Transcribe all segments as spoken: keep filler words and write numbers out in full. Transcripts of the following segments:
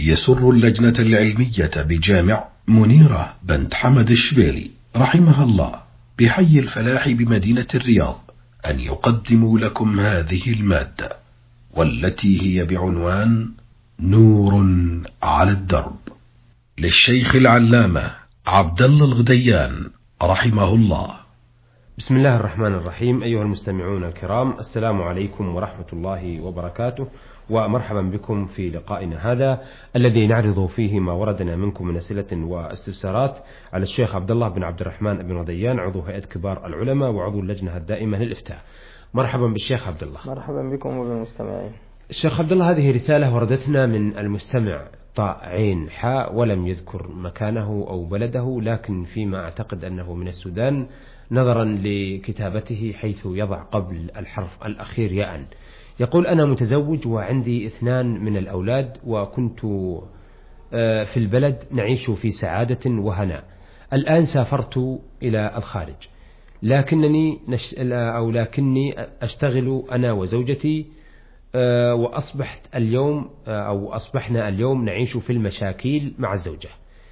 يسر اللجنة العلمية بجامع منيرة بنت حمد الشبيلي رحمها الله بحي الفلاح بمدينة الرياض أن يقدموا لكم هذه المادة، والتي هي بعنوان نور على الدرب، للشيخ العلامة عبد الله الغديان رحمه الله. بسم الله الرحمن الرحيم. أيها المستمعون الكرام، السلام عليكم ورحمة الله وبركاته، ومرحبا بكم في لقائنا هذا الذي نعرض فيه ما وردنا منكم من أسئلة واستفسارات على الشيخ عبد الله بن عبد الرحمن بن غديان، عضو هيئة كبار العلماء وعضو اللجنة الدائمة للإفتاء. مرحبا بالشيخ عبد الله. مرحبا بكم وبالمستمعين. الشيخ عبد الله، هذه رسالة وردتنا من المستمع طاء عين حاء، ولم يذكر مكانه أو بلده، لكن فيما أعتقد أنه من السودان نظرا لكتابته حيث يضع قبل الحرف الأخير ياء. يقول: أنا متزوج وعندي اثنان من الأولاد، وكنت في البلد نعيش في سعادة وهناء. الآن سافرت إلى الخارج، لكنني نش... أو لكني أشتغل أنا وزوجتي، وأصبحت اليوم أو أصبحنا اليوم نعيش في المشاكل مع الزوجة.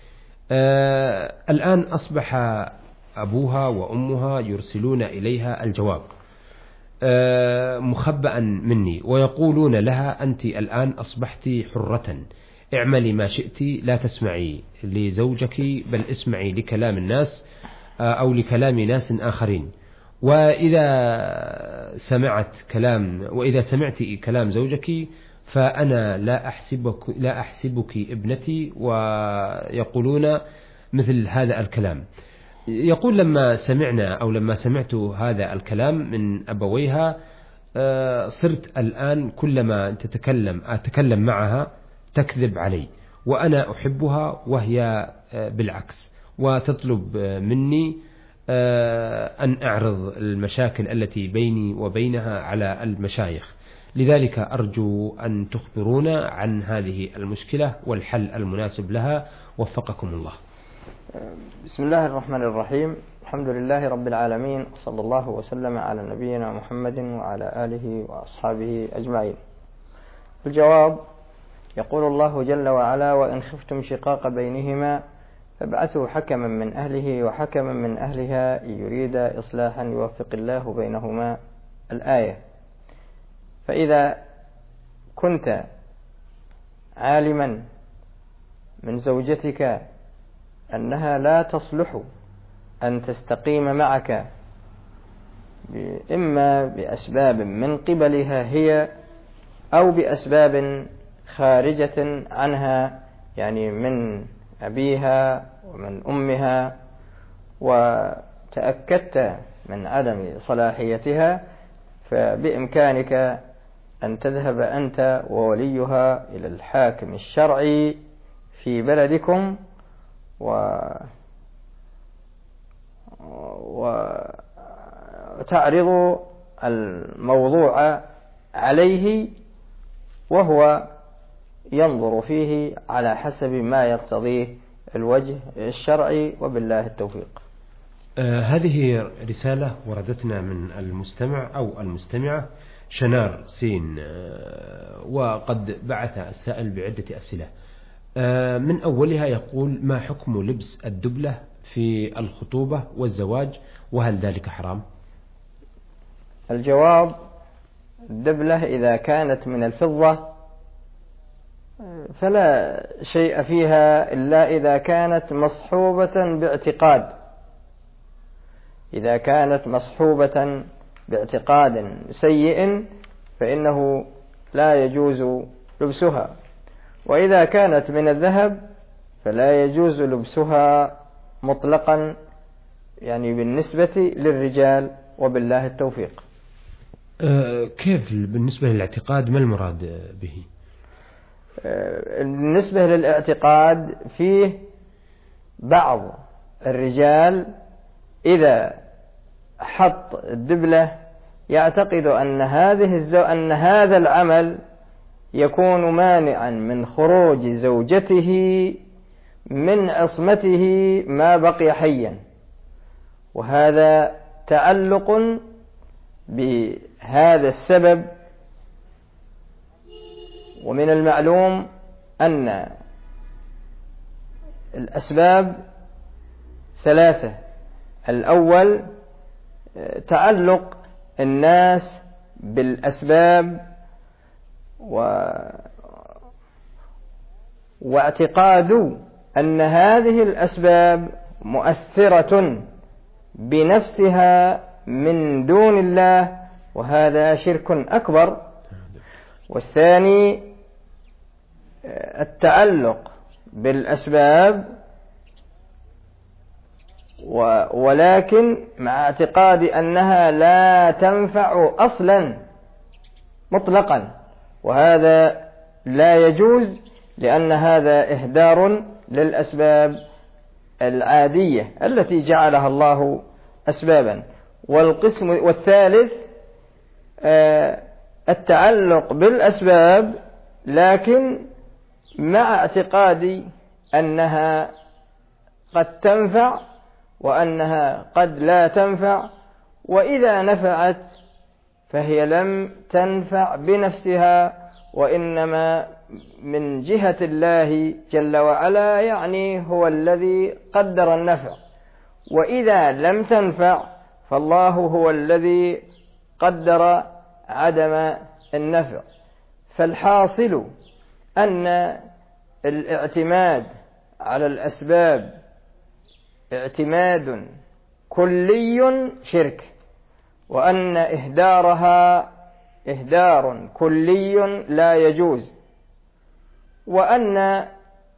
الآن أصبح أبوها وأمها يرسلون إليها الجواب مخبئا مني، ويقولون لها: أنت الآن أصبحت حرة، اعملي ما شئت، لا تسمعي لزوجك بل اسمعي لكلام الناس أو لكلام ناس آخرين. وإذا سمعت كلام وإذا سمعت كلام زوجك فأنا لا أحسبك لا أحسبك ابنتي، ويقولون مثل هذا الكلام. يقول: لما سمعنا أو لما سمعت هذا الكلام من أبويها صرت الآن كلما تتكلم أتكلم معها تكذب علي، وأنا أحبها وهي بالعكس، وتطلب مني أن أعرض المشاكل التي بيني وبينها على المشايخ. لذلك أرجو أن تخبرونا عن هذه المشكلة والحل المناسب لها، وفقكم الله. بسم الله الرحمن الرحيم. الحمد لله رب العالمين، صلى الله وسلم على نبينا محمد وعلى آله وأصحابه أجمعين. الجواب: يقول الله جل وعلا: وإن خفتم شقاق بينهما فابعثوا حكما من أهله وحكما من أهلها إن يريدا إصلاحا يوفق الله بينهما. الآية. فإذا كنت عالما من زوجتك أنها لا تصلح أن تستقيم معك، إما بأسباب من قبلها هي أو بأسباب خارجة عنها، يعني من أبيها ومن أمها، وتأكدت من عدم صلاحيتها، فبإمكانك أن تذهب أنت ووليها إلى الحاكم الشرعي في بلدكم وتعرض الموضوع عليه، وهو ينظر فيه على حسب ما يقتضيه الوجه الشرعي، وبالله التوفيق. آه هذه رسالة وردتنا من المستمع أو المستمعة شنار سين، آه وقد بعث السائل بعدة أسئلة. آه من أولها يقول: ما حكم لبس الدبلة في الخطوبة والزواج، وهل ذلك حرام؟ الجواب: الدبلة إذا كانت من الفضة فلا شيء فيها إلا إذا كانت مصحوبة باعتقاد. إذا كانت مصحوبة باعتقاد سيء فإنه لا يجوز لبسها، وإذا كانت من الذهب فلا يجوز لبسها مطلقا، يعني بالنسبة للرجال، وبالله التوفيق. أه كيف بالنسبة للاعتقاد، ما المراد به؟ بالنسبة للاعتقاد، فيه بعض الرجال إذا حط الدبلة يعتقد أن هذه الزو... أن هذا العمل يكون مانعا من خروج زوجته من عصمته ما بقي حيا، وهذا تعلق بهذا السبب. ومن المعلوم أن الأسباب ثلاثة. الأول تعلق الناس بالأسباب و... واعتقاد أن هذه الأسباب مؤثرة بنفسها من دون الله، وهذا شرك أكبر. والثاني التعلق بالأسباب ولكن مع اعتقاد أنها لا تنفع أصلا مطلقا، وهذا لا يجوز، لأن هذا إهدار للأسباب العادية التي جعلها الله أسبابا. والقسم والثالث التعلق بالأسباب لكن مع اعتقاد أنها قد تنفع وأنها قد لا تنفع، وإذا نفعت فهي لم تنفع بنفسها، وإنما من جهة الله جل وعلا، يعني هو الذي قدر النفع. وإذا لم تنفع فالله هو الذي قدر عدم النفع. فالحاصل أن الاعتماد على الأسباب اعتماد كلي شرك، وأن إهدارها إهدار كلي لا يجوز، وأن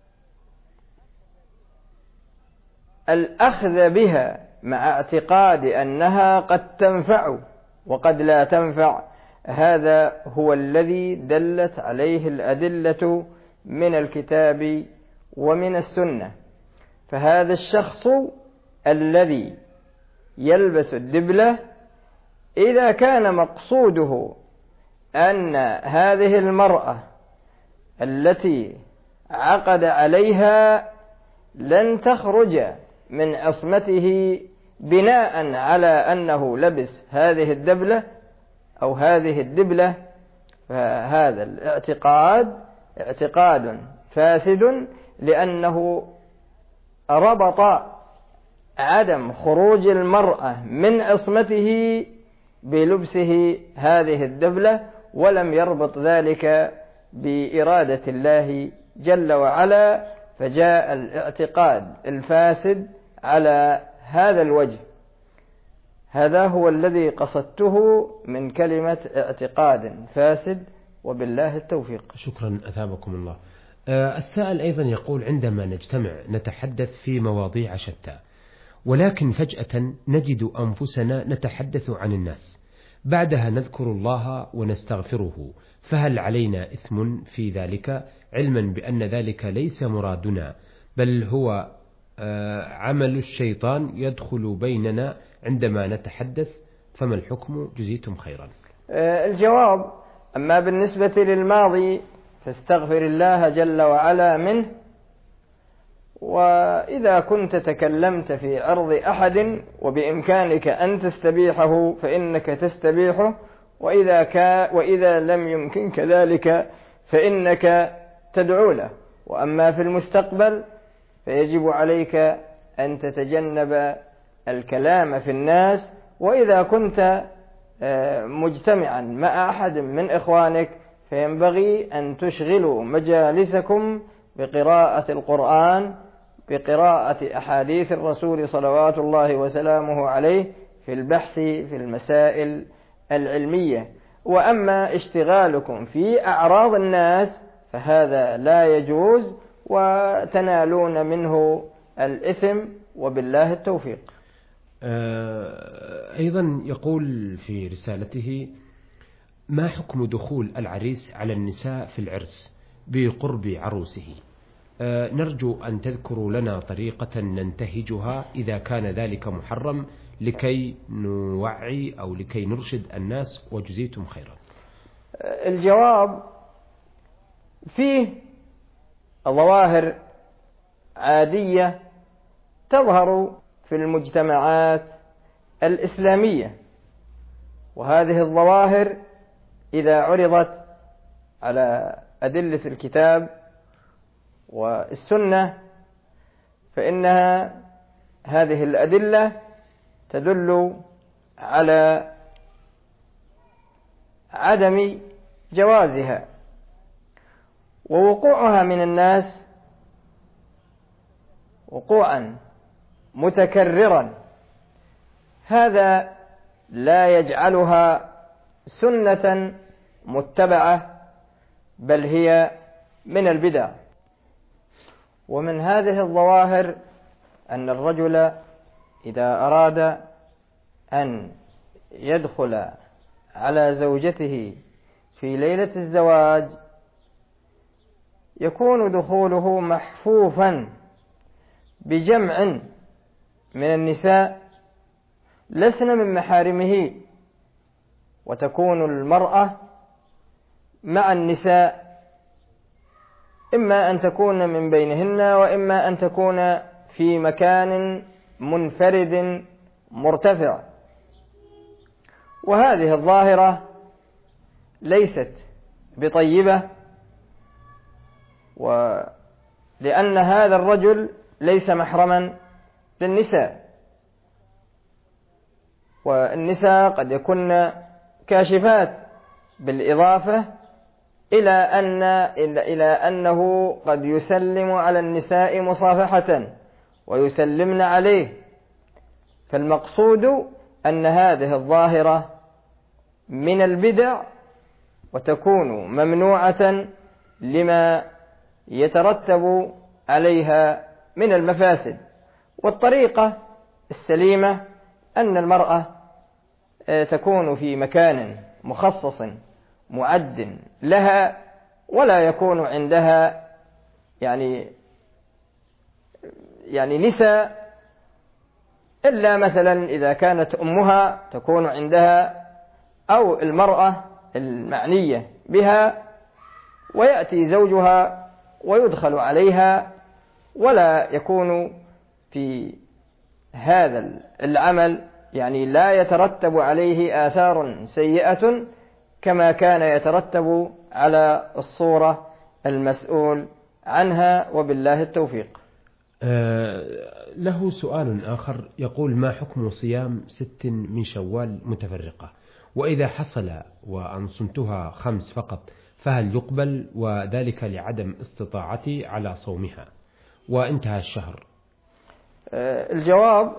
الأخذ بها مع اعتقاد أنها قد تنفع وقد لا تنفع هذا هو الذي دلت عليه الأدلة من الكتاب ومن السنة. فهذا الشخص الذي يلبس الدبلة إذا كان مقصوده أن هذه المرأة التي عقد عليها لن تخرج من عصمته بناء على أنه لبس هذه الدبلة أو هذه الدبلة، فهذا الاعتقاد اعتقاد فاسد، لأنه ربط عدم خروج المرأة من عصمته بلبسه هذه الدبلة، ولم يربط ذلك بإرادة الله جل وعلا، فجاء الاعتقاد الفاسد على هذا الوجه. هذا هو الذي قصدته من كلمة اعتقاد فاسد، وبالله التوفيق. شكرا أثابكم الله. السائل أيضا يقول: عندما نجتمع نتحدث في مواضيع شتى، ولكن فجأة نجد أنفسنا نتحدث عن الناس، بعدها نذكر الله ونستغفره، فهل علينا إثم في ذلك، علما بأن ذلك ليس مرادنا، بل هو عمل الشيطان يدخل بيننا عندما نتحدث، فما الحكم؟ جزيتم خيرا. الجواب: أما بالنسبة للماضي فاستغفر الله جل وعلا منه، وإذا كنت تكلمت في عرض أحد وبإمكانك أن تستبيحه فإنك تستبيحه، وإذا, كا وإذا لم يمكنك ذلك فإنك تدعو له. وأما في المستقبل فيجب عليك أن تتجنب الكلام في الناس، وإذا كنت مجتمعا مع أحد من إخوانك فينبغي أن تشغلوا مجالسكم بقراءة القرآن، بقراءة أحاديث الرسول صلوات الله وسلامه عليه، في البحث في المسائل العلمية. وأما اشتغالكم في أعراض الناس فهذا لا يجوز، وتنالون منه الإثم، وبالله التوفيق. أيضا يقول في رسالته: ما حكم دخول العريس على النساء في العرس بقرب عروسه؟ نرجو أن تذكروا لنا طريقة ننتهجها إذا كان ذلك محرم، لكي نوعي أو لكي نرشد الناس، وجزيتم خيرا. الجواب: فيه ظواهر عادية تظهر في المجتمعات الإسلامية، وهذه الظواهر إذا عرضت على أدلة الكتاب والسنة، فإنها هذه الأدلة تدل على عدم جوازها، ووقوعها من الناس وقوعا متكررا هذا لا يجعلها سنة متبعة، بل هي من البدع. ومن هذه الظواهر أن الرجل إذا أراد أن يدخل على زوجته في ليلة الزواج يكون دخوله محفوفا بجمع من النساء لسن من محارمه، وتكون المرأة مع النساء إما أن تكون من بينهن وإما أن تكون في مكان منفرد مرتفع. وهذه الظاهرة ليست بطيبة، ولأن هذا الرجل ليس محرما للنساء، والنساء قد يكون كاشفات، بالإضافة إلى أن إلى أنه قد يسلم على النساء مصافحة ويسلمن عليه. فالمقصود أن هذه الظاهرة من البدع وتكون ممنوعة لما يترتب عليها من المفاسد. والطريقة السليمة أن المرأة تكون في مكان مخصص معد لها، ولا يكون عندها يعني يعني نساء، إلا مثلا إذا كانت أمها تكون عندها أو المرأة المعنية بها، ويأتي زوجها ويدخل عليها، ولا يكون في هذا العمل يعني لا يترتب عليه آثار سيئة كما كان يترتب على الصورة المسؤول عنها، وبالله التوفيق. آه له سؤال آخر يقول: ما حكم صيام ست من شوال متفرقة؟ وإذا حصل وأن صمتها خمس فقط فهل يقبل، وذلك لعدم استطاعتي على صومها وانتهى الشهر؟ آه الجواب: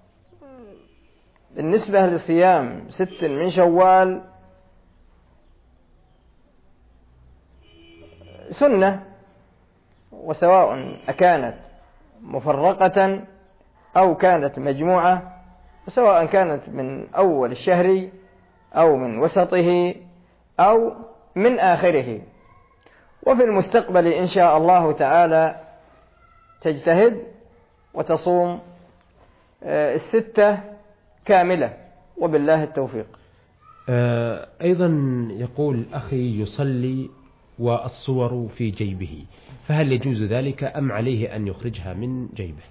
بالنسبة لصيام ست من شوال سنة، وسواء أكانت مفرقة أو كانت مجموعة، وسواء كانت من أول الشهر أو من وسطه أو من آخره. وفي المستقبل إن شاء الله تعالى تجتهد وتصوم الستة كاملة، وبالله التوفيق. أيضا يقول: أخي يصلي والصور في جيبه، فهل يجوز ذلك أم عليه أن يخرجها من جيبه؟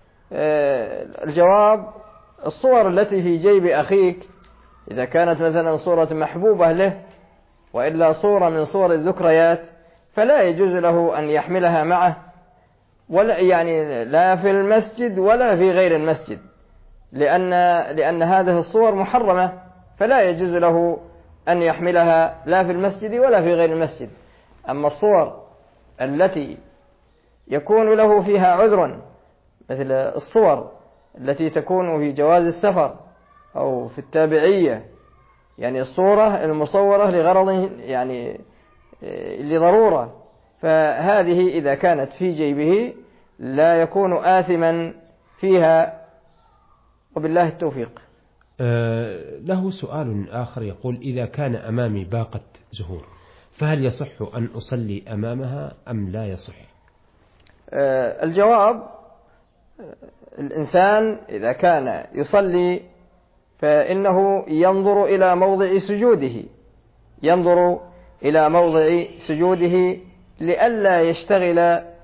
الجواب: الصور التي في جيب أخيك إذا كانت مثلا صورة محبوبة له، وإلا صورة من صور الذكريات، فلا يجوز له أن يحملها معه، ولا يعني لا في المسجد ولا في غير المسجد، لأن لأن هذه الصور محرمة، فلا يجوز له أن يحملها لا في المسجد ولا في غير المسجد. أما الصور التي يكون له فيها عذر، مثل الصور التي تكون في جواز السفر أو في التابعية، يعني الصورة المصورة لغرض يعني لضرورة، فهذه إذا كانت في جيبه لا يكون آثما فيها، وبالله التوفيق. أه له سؤال آخر يقول: إذا كان أمامي باقة زهور فهل يصح أن أصلي أمامها أم لا يصح؟ أه الجواب: الإنسان إذا كان يصلي فإنه ينظر إلى موضع سجوده ينظر إلى موضع سجوده لئلا يشتغل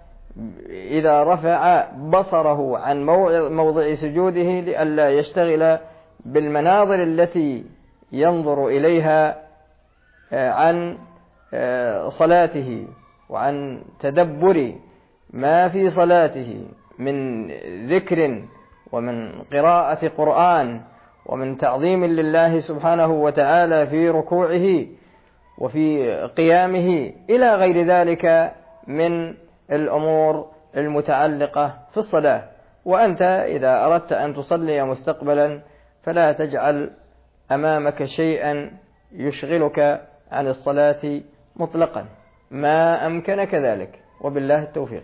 إذا رفع بصره عن موضع سجوده، لئلا يشتغل بالمناظر التي ينظر إليها عن صلاته وعن تدبر ما في صلاته من ذكر ومن قراءة قرآن ومن تعظيم لله سبحانه وتعالى في ركوعه وفي قيامه إلى غير ذلك من الأمور المتعلقة في الصلاة. وأنت إذا أردت أن تصلي مستقبلا فلا تجعل أمامك شيئا يشغلك عن الصلاة مطلقا ما أمكنك ذلك، وبالله التوفيق.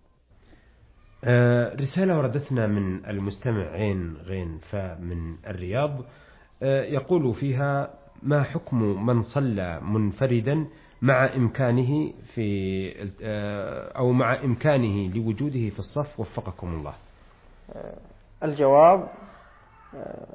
آه رسالة وردتنا من المستمع عين غين فمن الرياض، آه يقول فيها: ما حكم من صلى منفردا مع إمكانه في آه أو مع إمكانه لوجوده في الصف وفقكم الله؟ آه الجواب: آه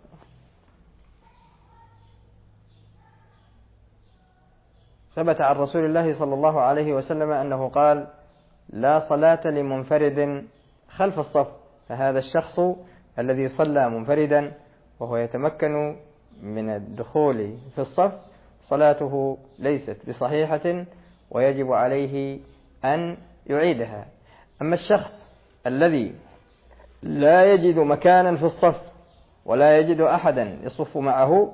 ثبت عن رسول الله صلى الله عليه وسلم أنه قال: لا صلاة لمنفرد خلف الصف. فهذا الشخص الذي صلى منفردا وهو يتمكن من الدخول في الصف صلاته ليست بصحيحة ويجب عليه أن يعيدها. أما الشخص الذي لا يجد مكانا في الصف ولا يجد أحدا يصف معه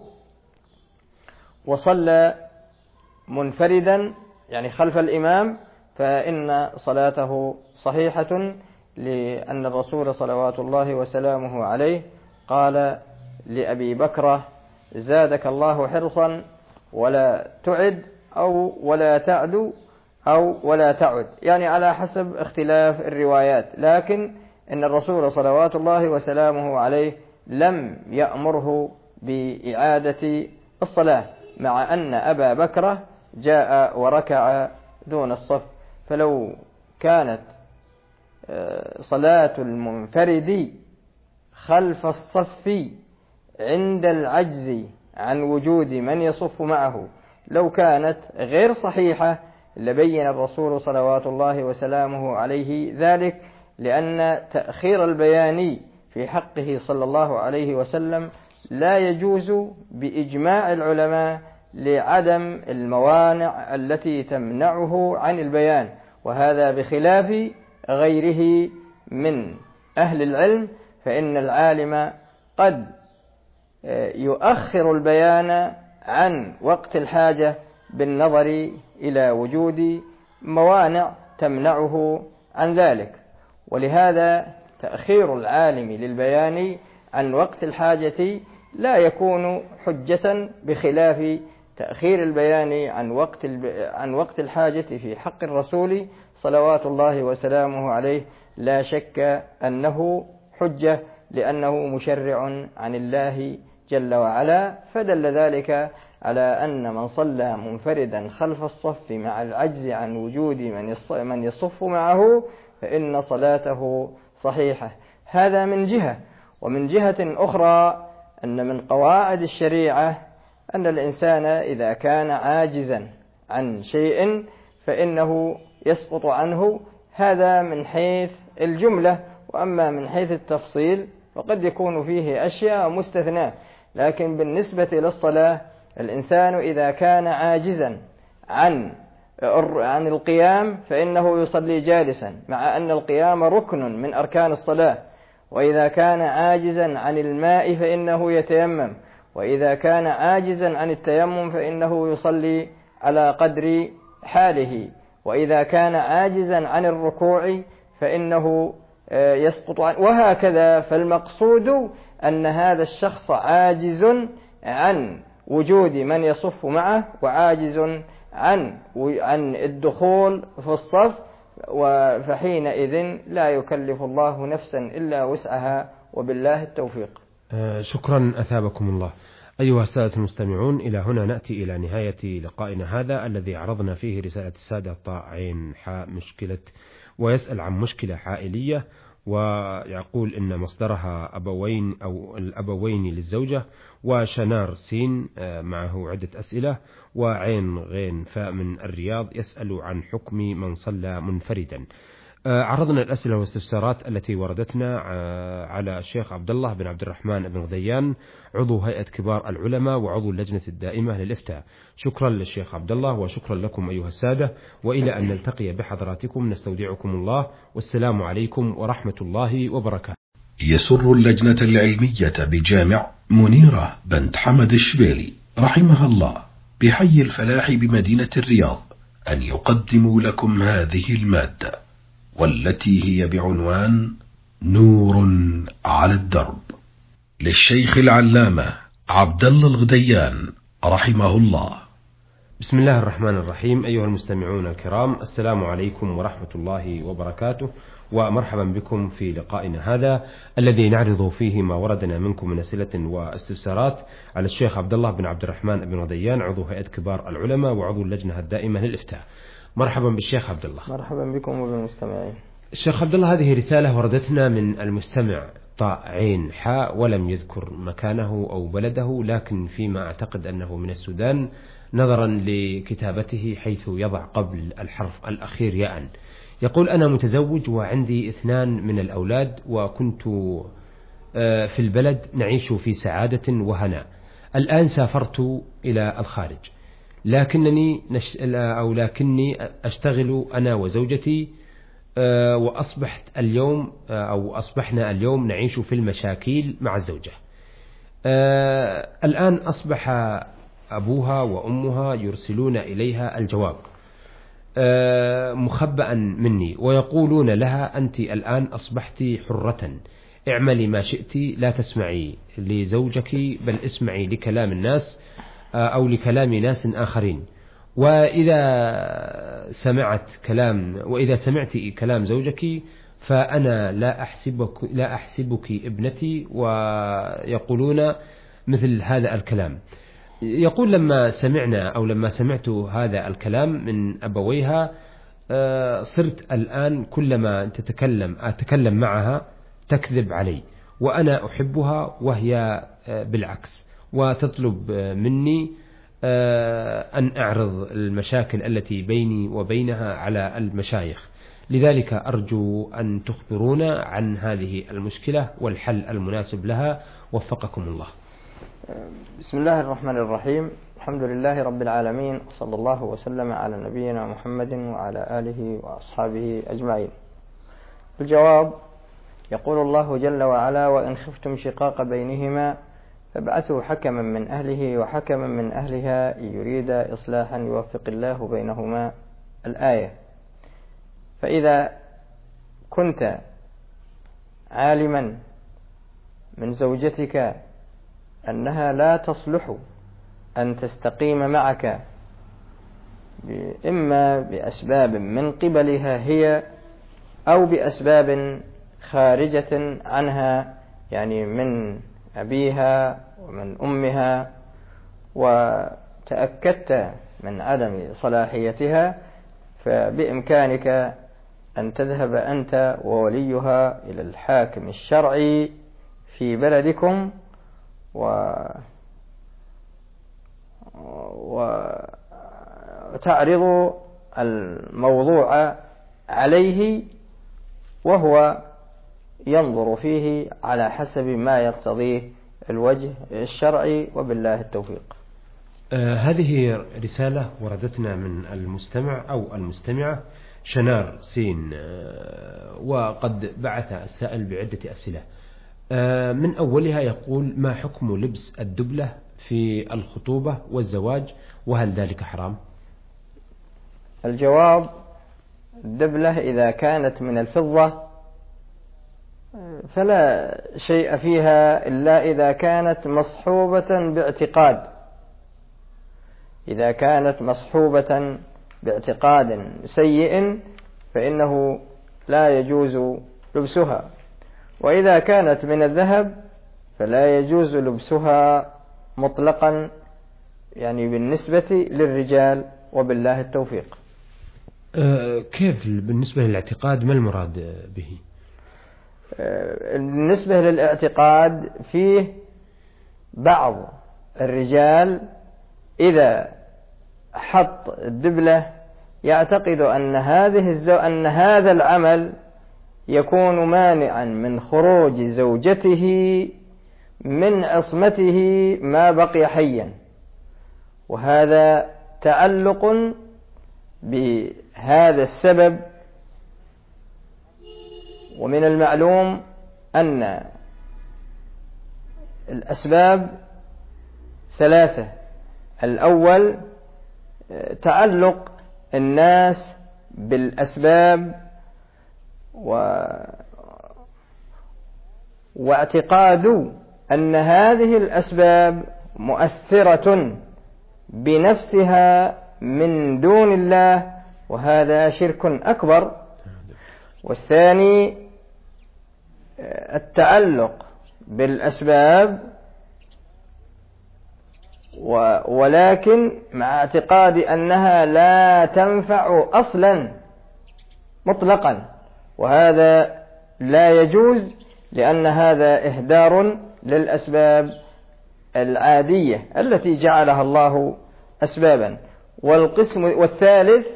وصلى منفردا يعني خلف الإمام فإن صلاته صحيحة، لأن الرسول صلوات الله وسلامه عليه قال لأبي بكرة: زادك الله حرصا ولا تعد أو ولا تعد أو ولا تعد، يعني على حسب اختلاف الروايات، لكن إن الرسول صلوات الله وسلامه عليه لم يأمره بإعادة الصلاة، مع أن أبا بكرة جاء وركع دون الصف. فلو كانت صلاة المنفرد خلف الصف عند العجز عن وجود من يصف معه لو كانت غير صحيحة لبين الرسول صلوات الله وسلامه عليه ذلك، لأن تأخير البيان في حقه صلى الله عليه وسلم لا يجوز بإجماع العلماء لعدم الموانع التي تمنعه عن البيان، وهذا بخلاف غيره من أهل العلم، فإن العالم قد يؤخر البيان عن وقت الحاجة بالنظر إلى وجود موانع تمنعه عن ذلك. ولهذا تأخير العالم للبيان عن وقت الحاجة لا يكون حجة، بخلاف تأخير البيان عن وقت عن وقت الحاجة في حق الرسول صلوات الله وسلامه عليه لا شك أنه حجة، لأنه مشرع عن الله جل وعلا. فدل ذلك على أن من صلى منفردا خلف الصف مع العجز عن وجود من يصف معه فإن صلاته صحيحة. هذا من جهة. ومن جهة أخرى أن من قواعد الشريعة أن الإنسان إذا كان عاجزا عن شيء فإنه يسقط عنه، هذا من حيث الجملة. وأما من حيث التفصيل فقد يكون فيه أشياء مستثناة. لكن بالنسبة للصلاة الإنسان إذا كان عاجزا عن عن القيام فإنه يصلي جالسا، مع أن القيام ركن من أركان الصلاة. وإذا كان عاجزا عن الماء فإنه يتيمم، وإذا كان عاجزا عن التيمم فإنه يصلي على قدر حاله، وإذا كان عاجزا عن الركوع فإنه يسقط عنه، وهكذا. فالمقصود أن هذا الشخص عاجز عن وجود من يصف معه وعاجز عن عن الدخول في الصف، فحينئذ لا يكلف الله نفسا إلا وسعها، وبالله التوفيق. آه شكرا أثابكم الله. أيها السادة المستمعون، إلى هنا نأتي إلى نهاية لقائنا هذا الذي عرضنا فيه رسالة السادة طاء عين حاء مشكلة، ويسأل عن مشكلة عائلية، ويقول إن مصدرها أبوين أو الأبوين للزوجة، وشنار سين معه عدة أسئلة، وعين غين فاء من الرياض يسأل عن حكم من صلى منفردا. عرضنا الأسئلة والاستفسارات التي وردتنا على الشيخ عبد الله بن عبد الرحمن بن غديان، عضو هيئة كبار العلماء وعضو اللجنة الدائمة للإفتاء. شكرا للشيخ عبد الله وشكرا لكم أيها السادة، وإلى أن نلتقي بحضراتكم نستودعكم الله، والسلام عليكم ورحمة الله وبركاته. يسر اللجنة العلمية بجامع منيرة بنت حمد الشبيلي رحمها الله بحي الفلاح بمدينة الرياض أن يقدموا لكم هذه المادة، والتي هي بعنوان نور على الدرب، للشيخ العلامة عبد الله الغديان رحمه الله. بسم الله الرحمن الرحيم. أيها المستمعون الكرام، السلام عليكم ورحمة الله وبركاته، ومرحبا بكم في لقائنا هذا الذي نعرض فيه ما وردنا منكم من أسئلة واستفسارات على الشيخ عبد الله بن عبد الرحمن بن غديان، عضو هيئة كبار العلماء وعضو اللجنة الدائمة للإفتاء. مرحبا بالشيخ عبد الله. مرحبا بكم وبالمستمعين. الشيخ عبد الله، هذه رسالة وردتنا من المستمع طاء عين حاء، ولم يذكر مكانه أو بلده، لكن فيما أعتقد أنه من السودان نظرا لكتابته حيث يضع قبل الحرف الأخير ياء. يقول: أنا متزوج وعندي اثنان من الأولاد، وكنت في البلد نعيش في سعادة وهناء. الآن سافرت إلى الخارج، لكنني نش... أو لكني أشتغل أنا وزوجتي، وأصبحت اليوم أو أصبحنا اليوم نعيش في المشاكل مع الزوجة. الآن أصبح أبوها وأمها يرسلون إليها الجواب مخبئا مني، ويقولون لها: أنت الآن أصبحت حرة، اعملي ما شئت، لا تسمعي لزوجك بل اسمعي لكلام الناس أو لكلام ناس آخرين. وإذا سمعت كلام وإذا سمعت كلام زوجك فأنا لا أحسبك لا أحسبك ابنتي، ويقولون مثل هذا الكلام. يقول: لما سمعنا أو لما سمعت هذا الكلام من أبويها صرت الآن كلما تتكلم أتكلم معها تكذب علي، وأنا أحبها وهي بالعكس، وتطلب مني أن أعرض المشاكل التي بيني وبينها على المشايخ. لذلك أرجو أن تخبرونا عن هذه المشكلة والحل المناسب لها، وفقكم الله. بسم الله الرحمن الرحيم. الحمد لله رب العالمين، وصلى الله وسلم على نبينا محمد وعلى آله وأصحابه أجمعين. الجواب: يقول الله جل وعلا: وإن خفتم شقاق بينهما فابعثوا حكما من أهله وحكما من أهلها إن يريدا إصلاحا يوفق الله بينهما. الآية. فإذا كنت عالما من زوجتك أنها لا تصلح أن تستقيم معك، إما بأسباب من قبلها هي أو بأسباب خارجة عنها، يعني من أبيها ومن أمها، وتأكدت من عدم صلاحيتها، فبإمكانك أن تذهب أنت ووليها إلى الحاكم الشرعي في بلدكم وتعرض الموضوع عليه، وهو ينظر فيه على حسب ما يقتضيه الوجه الشرعي، وبالله التوفيق. آه هذه رسالة وردتنا من المستمع أو المستمعة شنار سين، آه وقد بعث السائل بعدة أسئلة. آه من أولها يقول: ما حكم لبس الدبلة في الخطوبة والزواج، وهل ذلك حرام؟ الجواب: الدبلة إذا كانت من الفضة فلا شيء فيها إلا إذا كانت مصحوبة باعتقاد. إذا كانت مصحوبة باعتقاد سيء فإنه لا يجوز لبسها، وإذا كانت من الذهب فلا يجوز لبسها مطلقا، يعني بالنسبة للرجال، وبالله التوفيق. أه كيف بالنسبة للاعتقاد، ما المراد به؟ بالنسبة للاعتقاد، فيه بعض الرجال إذا حط الدبلة يعتقد أن هذه الزو... أن هذا العمل يكون مانعا من خروج زوجته من عصمته ما بقي حيا، وهذا تعلق بهذا السبب. ومن المعلوم أن الأسباب ثلاثة: الأول تعلق الناس بالأسباب و... واعتقاد أن هذه الأسباب مؤثرة بنفسها من دون الله، وهذا شرك أكبر. والثاني التعلق بالأسباب ولكن مع اعتقاد أنها لا تنفع أصلا مطلقا، وهذا لا يجوز، لأن هذا إهدار للأسباب العادية التي جعلها الله أسبابا. والقسم والثالث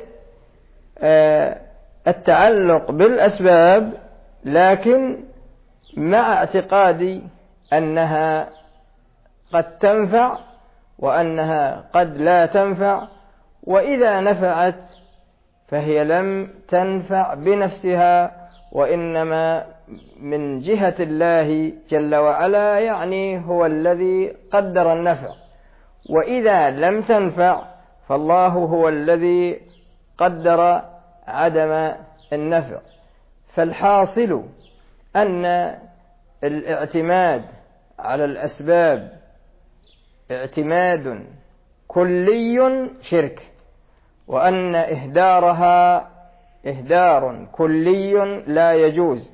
التعلق بالأسباب لكن مع اعتقاد أنها قد تنفع وأنها قد لا تنفع، وإذا نفعت فهي لم تنفع بنفسها، وإنما من جهة الله جل وعلا، يعني هو الذي قدر النفع. وإذا لم تنفع فالله هو الذي قدر عدم النفع. فالحاصل أن الاعتماد على الأسباب اعتماد كلي شرك، وأن إهدارها إهدار كلي لا يجوز،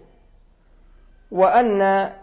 وأن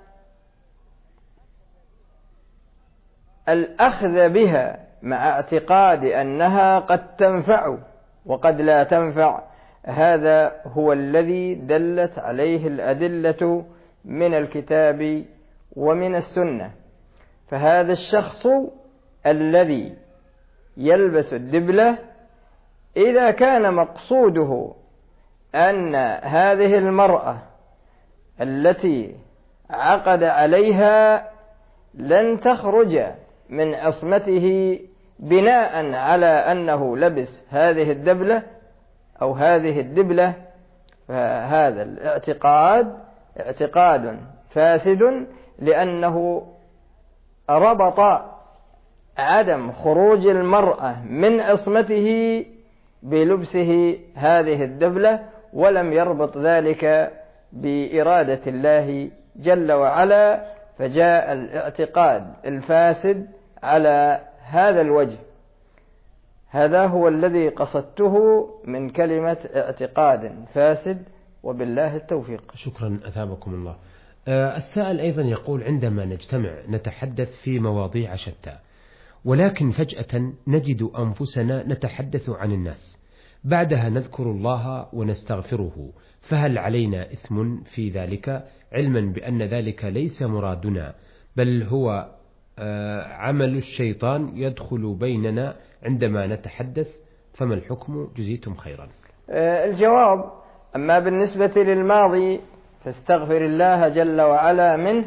الأخذ بها مع اعتقاد أنها قد تنفع وقد لا تنفع هذا هو الذي دلت عليه الأدلة من الكتاب ومن السنة. فهذا الشخص الذي يلبس الدبلة إذا كان مقصوده أن هذه المرأة التي عقد عليها لن تخرج من عصمته بناء على أنه لبس هذه الدبلة أو هذه الدبلة، فهذا الاعتقاد اعتقاد فاسد، لأنه ربط عدم خروج المرأة من عصمته بلبسه هذه الدبلة، ولم يربط ذلك بإرادة الله جل وعلا، فجاء الاعتقاد الفاسد على هذا الوجه. هذا هو الذي قصدته من كلمة اعتقاد فاسد، وبالله التوفيق. شكرا أثابكم الله. أه السائل أيضا يقول: عندما نجتمع نتحدث في مواضيع شتى، ولكن فجأة نجد أنفسنا نتحدث عن الناس، بعدها نذكر الله ونستغفره، فهل علينا إثم في ذلك، علما بأن ذلك ليس مرادنا، بل هو آه عمل الشيطان يدخل بيننا عندما نتحدث، فما الحكم؟ جزيتم خيرا. آه الجواب: أما بالنسبة للماضي فاستغفر الله جل وعلا منه،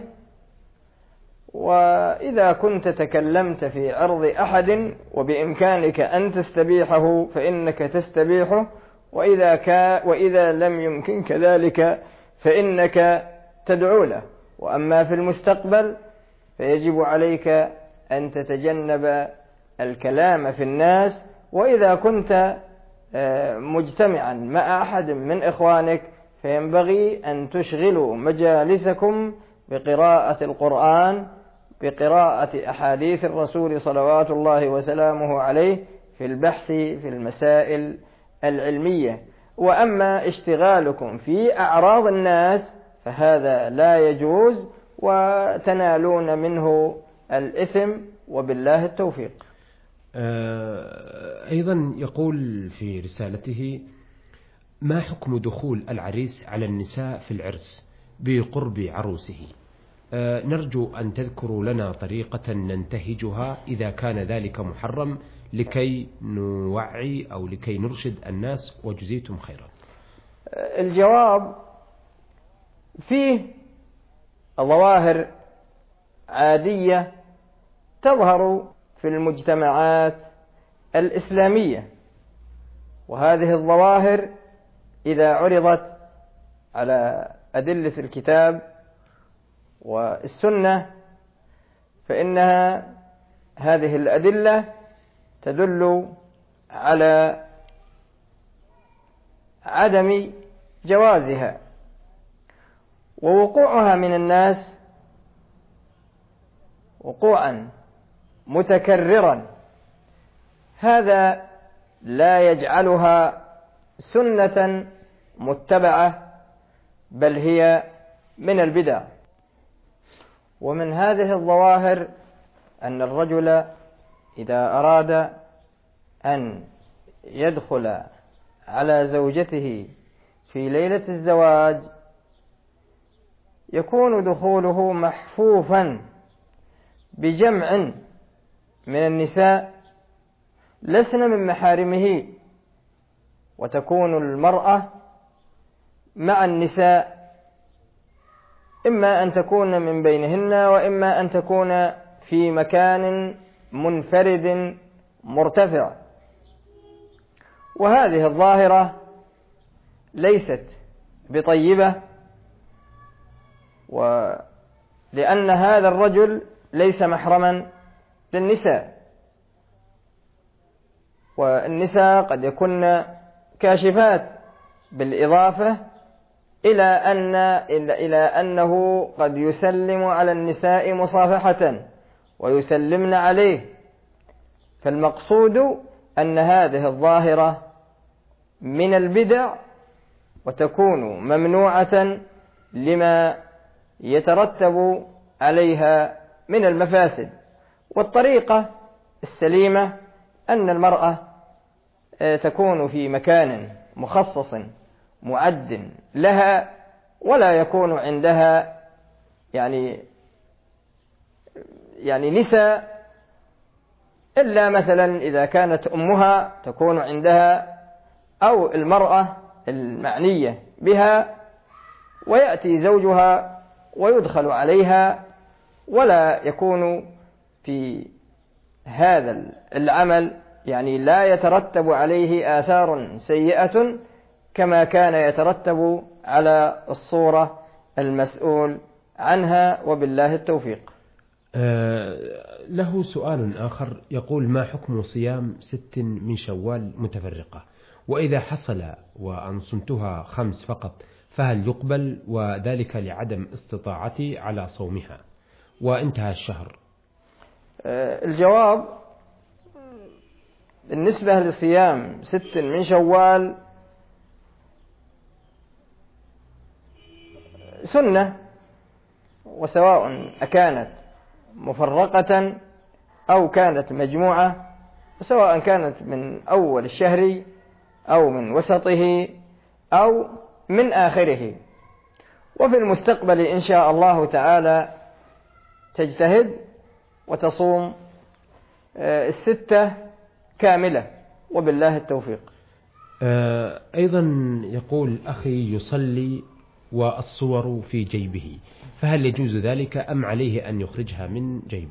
وإذا كنت تكلمت في عرض أحد وبإمكانك أن تستبيحه فإنك تستبيحه، وإذا, كا وإذا لم يمكنك ذلك فإنك تدعو له. وأما في المستقبل فيجب عليك أن تتجنب الكلام في الناس، وإذا كنت مجتمعا مع أحد من إخوانك فينبغي أن تشغلوا مجالسكم بقراءة القرآن، بقراءة أحاديث الرسول صلوات الله وسلامه عليه، في البحث في المسائل العلمية. وأما اشتغالكم في أعراض الناس فهذا لا يجوز، وتنالون منه الإثم، وبالله التوفيق. أيضا يقول في رسالته: ما حكم دخول العريس على النساء في العرس بقرب عروسه؟ نرجو أن تذكروا لنا طريقة ننتهجها إذا كان ذلك محرم لكي نوعي أو لكي نرشد الناس، وجزيتم خيرا. الجواب فيه ظواهر عادية تظهر في المجتمعات الإسلامية، وهذه الظواهر إذا عرضت على أدلة الكتاب والسنة فإنها هذه الأدلة تدل على عدم جوازها، ووقوعها من الناس وقوعا متكررا هذا لا يجعلها سنة متبعة، بل هي من البدع. ومن هذه الظواهر أن الرجل إذا أراد أن يدخل على زوجته في ليلة الزواج يكون دخوله محفوفا بجمع من النساء لسن من محارمه، وتكون المرأة مع النساء إما أن تكون من بينهن وإما أن تكون في مكان منفرد مرتفع، وهذه الظاهرة ليست بطيبة، ولأن هذا الرجل ليس محرما للنساء، والنساء قد يكون كاشفات، بالإضافة إلى أن إلى أنه قد يسلم على النساء مصافحة ويسلمن عليه. فالمقصود أن هذه الظاهرة من البدع وتكون ممنوعة لما يترتب عليها من المفاسد. والطريقة السليمة أن المرأة تكون في مكان مخصص معد لها، ولا يكون عندها يعني يعني نساء، إلا مثلا إذا كانت أمها تكون عندها أو المرأة المعنية بها، ويأتي زوجها ويدخل عليها، ولا يكون في هذا العمل يعني لا يترتب عليه آثار سيئة كما كان يترتب على الصورة المسؤول عنها، وبالله التوفيق. آه له سؤال آخر يقول: ما حكم صيام ست من شوال متفرقة؟ وإذا حصل وأن صمتها خمس فقط فهل يقبل، وذلك لعدم استطاعتي على صومها وانتهى الشهر؟ آه الجواب بالنسبة لصيام ست من شوال سنة، وسواء أكانت مفرقة أو كانت مجموعة، وسواء كانت من أول الشهر أو من وسطه أو من آخره. وفي المستقبل إن شاء الله تعالى تجتهد وتصوم الستة كاملة، وبالله التوفيق. أيضا يقول: أخي يصلي والصور في جيبه، فهل يجوز ذلك أم عليه أن يخرجها من جيبه؟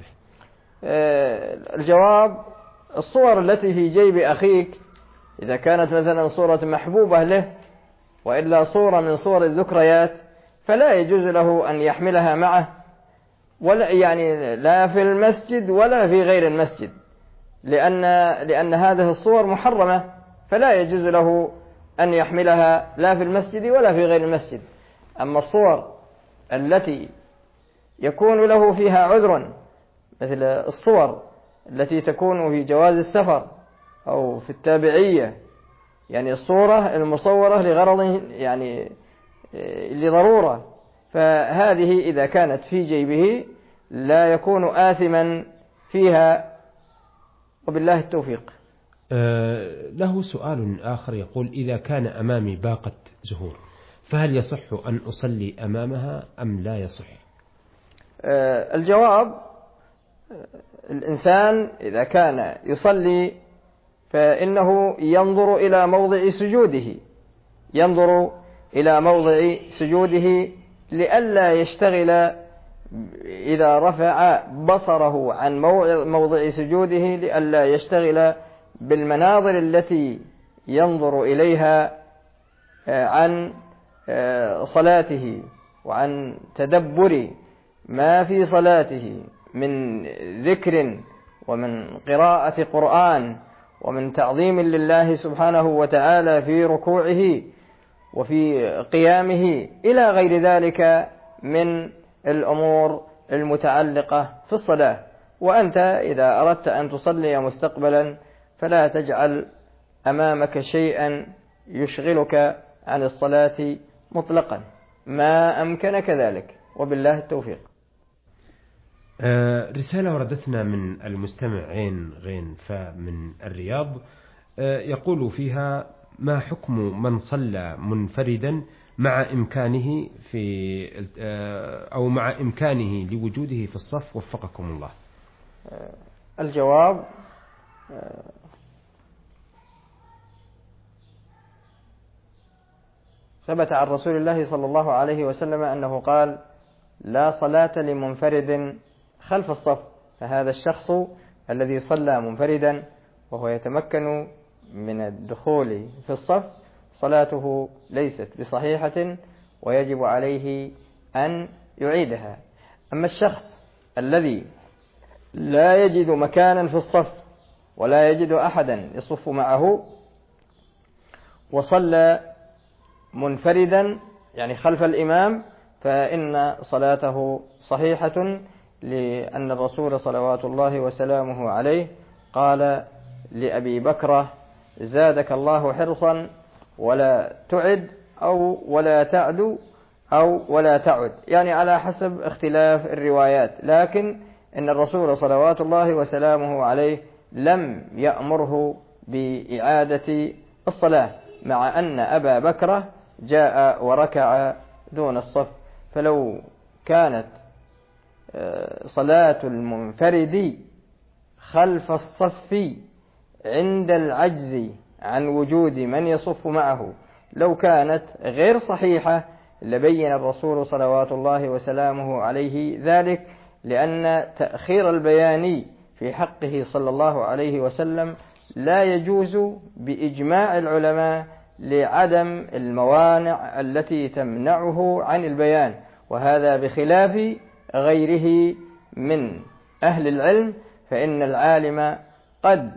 الجواب: الصور التي في جيب أخيك إذا كانت مثلا صورة محبوبة له وإلا صورة من صور الذكريات فلا يجوز له أن يحملها معه، ولا يعني لا في المسجد ولا في غير المسجد، لأن لأن هذه الصور محرمة، فلا يجوز له أن يحملها لا في المسجد ولا في غير المسجد. أما الصور التي يكون له فيها عذر، مثل الصور التي تكون في جواز السفر أو في التابعية، يعني الصورة المصورة لغرض يعني لضرورة، فهذه إذا كانت في جيبه لا يكون آثما فيها، وبالله التوفيق. أه له سؤال آخر يقول: إذا كان أمامي باقة زهور فهل يصح أن أصلي أمامها أم لا يصح؟ أه الجواب: الإنسان إذا كان يصلي فإنه ينظر إلى موضع سجوده ينظر إلى موضع سجوده لئلا يشتغل إذا رفع بصره عن موضع سجوده لئلا يشتغل بالمناظر التي ينظر إليها عن صلاته وعن تدبر ما في صلاته من ذكر ومن قراءة قرآن ومن تعظيم لله سبحانه وتعالى في ركوعه وفي قيامه إلى غير ذلك من الأمور المتعلقة في الصلاة. وأنت إذا أردت أن تصلي مستقبلا فلا تجعل أمامك شيئا يشغلك عن الصلاة مطلقا ما أمكنك ذلك، وبالله التوفيق. آه رسالة وردتنا من المستمع عين غين فمن الرياض، آه يقول فيها: ما حكم من صلى منفردا مع إمكانه في آه أو مع إمكانه لوجوده في الصف وفقكم الله؟ آه الجواب: آه ثبت عن رسول الله صلى الله عليه وسلم أنه قال: لا صلاة لمنفرد خلف الصف. فهذا الشخص الذي صلى منفردا وهو يتمكن من الدخول في الصف صلاته ليست بصحيحة ويجب عليه أن يعيدها. أما الشخص الذي لا يجد مكانا في الصف ولا يجد أحدا يصف معه وصلى منفردا يعني خلف الإمام فإن صلاته صحيحة، لأن الرسول صلوات الله وسلامه عليه قال لأبي بكر: زادك الله حرصا ولا تعد أو ولا تعد أو ولا تعد، يعني على حسب اختلاف الروايات، لكن إن الرسول صلوات الله وسلامه عليه لم يأمره بإعادة الصلاة، مع أن أبا بكر جاء وركع دون الصف. فلو كانت صلاة المنفرد خلف الصف عند العجز عن وجود من يصف معه لو كانت غير صحيحة لبين الرسول صلوات الله وسلامه عليه ذلك، لأن تأخير البيان في حقه صلى الله عليه وسلم لا يجوز بإجماع العلماء لعدم الموانع التي تمنعه عن البيان، وهذا بخلاف غيره من أهل العلم، فإن العالم قد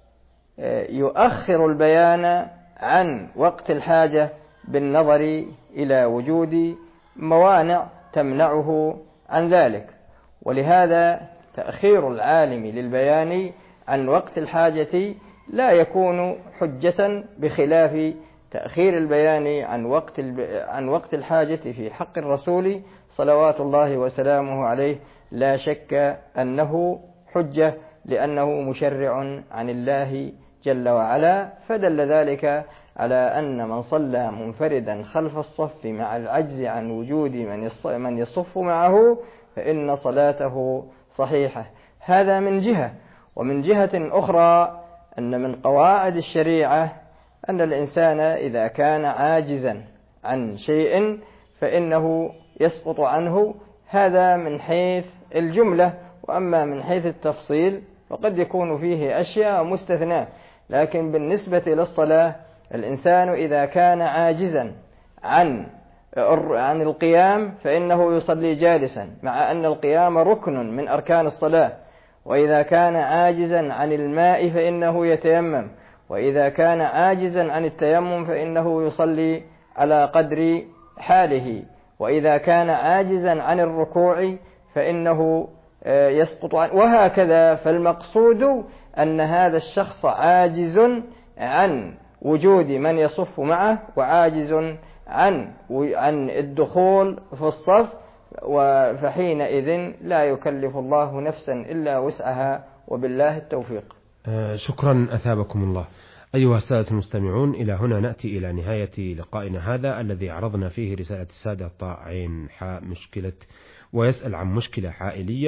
يؤخر البيان عن وقت الحاجة بالنظر إلى وجود موانع تمنعه عن ذلك. ولهذا تأخير العالم للبيان عن وقت الحاجة لا يكون حجة، بخلاف تأخير البيان عن وقت عن وقت الحاجة في حق الرسول صلوات الله وسلامه عليه لا شك أنه حجة، لأنه مشرع عن الله جل وعلا. فدل ذلك على أن من صلى منفردا خلف الصف مع العجز عن وجود من يصف معه فإن صلاته صحيحة. هذا من جهة. ومن جهة أخرى أن من قواعد الشريعة أن الإنسان إذا كان عاجزا عن شيء فإنه يسقط عنه، هذا من حيث الجملة. وأما من حيث التفصيل فقد يكون فيه أشياء مستثناة. لكن بالنسبة للصلاة الإنسان إذا كان عاجزا عن عن القيام فإنه يصلي جالسا، مع أن القيام ركن من أركان الصلاة. وإذا كان عاجزا عن الماء فإنه يتيمم، وإذا كان عاجزا عن التيمم فإنه يصلي على قدر حاله، وإذا كان عاجزا عن الركوع فإنه يسقط عنه، وهكذا. فالمقصود أن هذا الشخص عاجز عن وجود من يصف معه وعاجز عن عن الدخول في الصف، فحينئذ لا يكلف الله نفسا إلا وسعها، وبالله التوفيق. آه شكرا أثابكم الله. أيها السادة المستمعون، إلى هنا نأتي إلى نهاية لقائنا هذا الذي عرضنا فيه رسالة السادة طاعين حاء مشكلة ويسأل عن مشكلة عائلية،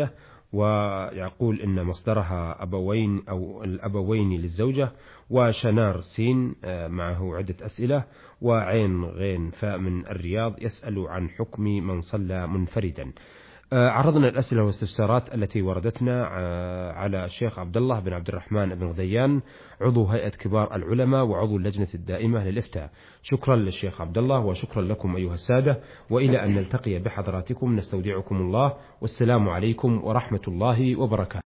ويقول إن مصدرها أبوين أو الأبوين للزوجة. وشنار سين معه عدة أسئلة. وعين غين فاء من الرياض يسأل عن حكم من صلى منفردا. عرضنا الأسئلة والاستفسارات التي وردتنا على الشيخ عبد الله بن عبد الرحمن بن غديان عضو هيئة كبار العلماء وعضو اللجنة الدائمة للإفتاء. شكرا للشيخ عبد الله وشكرا لكم أيها السادة، وإلى أن نلتقي بحضراتكم نستودعكم الله، والسلام عليكم ورحمة الله وبركاته.